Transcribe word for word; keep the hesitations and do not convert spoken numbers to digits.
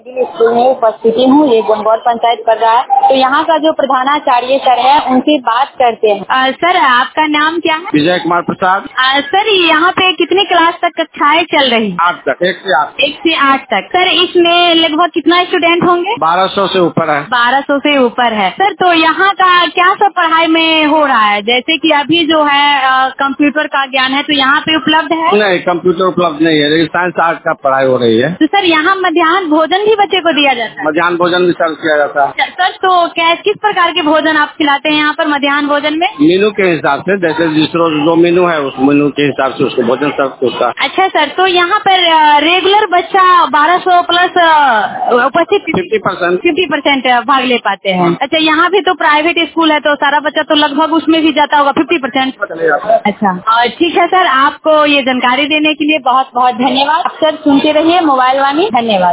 School में उपस्थिति हूँ, ये गंगौर पंचायत कर रहा है। तो यहाँ का जो प्रधानाचार्य सर है उनसे बात करते हैं। आ, सर आपका नाम क्या है? विजय कुमार प्रसाद। आ, सर यहाँ पे कितनी क्लास तक कक्षाएं चल रही हैं? आठ तक, एक से आठ एक से आठ तक। सर इसमें लगभग कितना स्टूडेंट होंगे? बारह सौ से ऊपर है। बारह सौ से ऊपर है। सर तो यहाँ का क्या सब पढ़ाई में हो रहा है? जैसे कि अभी जो है आ, कंप्यूटर का ज्ञान है तो यहाँ पे उपलब्ध है? नहीं, कंप्यूटर उपलब्ध नहीं है, लेकिन साइंस आर्ट का पढ़ाई हो रही है। तो सर यहाँ मध्याह्न भोजन भी बच्चे को दिया जाता है? मध्याह्न भोजन भी सर्व किया जाता है। सर तो क्या किस प्रकार के भोजन आप खिलाते हैं यहाँ पर मध्याह्न भोजन में? मेनू के हिसाब से, जैसे जिस रोज जो मेनू है उस मेनू के हिसाब से उसको भोजन सर्व होता है। अच्छा सर, तो यहाँ पर रेगुलर बच्चा बारह सौ प्लस उपस्थित फिफ्टी परसेंट फिफ्टी परसेंट भाग ले पाते हैं। अच्छा, यहाँ भी तो प्राइवेट स्कूल है तो सारा बच्चा तो लगभग उसमें भी जाता होगा फिफ्टी परसेंट। अच्छा, और ठीक है सर, आपको ये जानकारी देने के लिए बहुत बहुत धन्यवाद। आप सर सुनते रहिए मोबाइल वाणी। धन्यवाद।